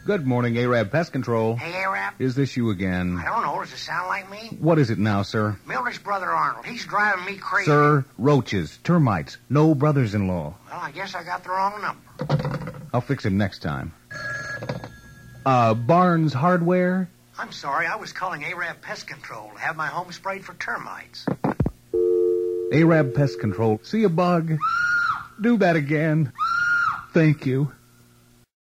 Good morning, Arab Pest Control. Hey, Arab. Is this you again? I don't know. Does it sound like me? What is it now, sir? Mildred's brother Arnold. He's driving me crazy. Sir, roaches, termites, no brothers-in-law. Well, I guess I got the wrong number. I'll fix him next time. Barnes Hardware? I'm sorry. I was calling Arab Pest Control to have my home sprayed for termites. Arab Pest Control. See a bug? Do that again. Thank you.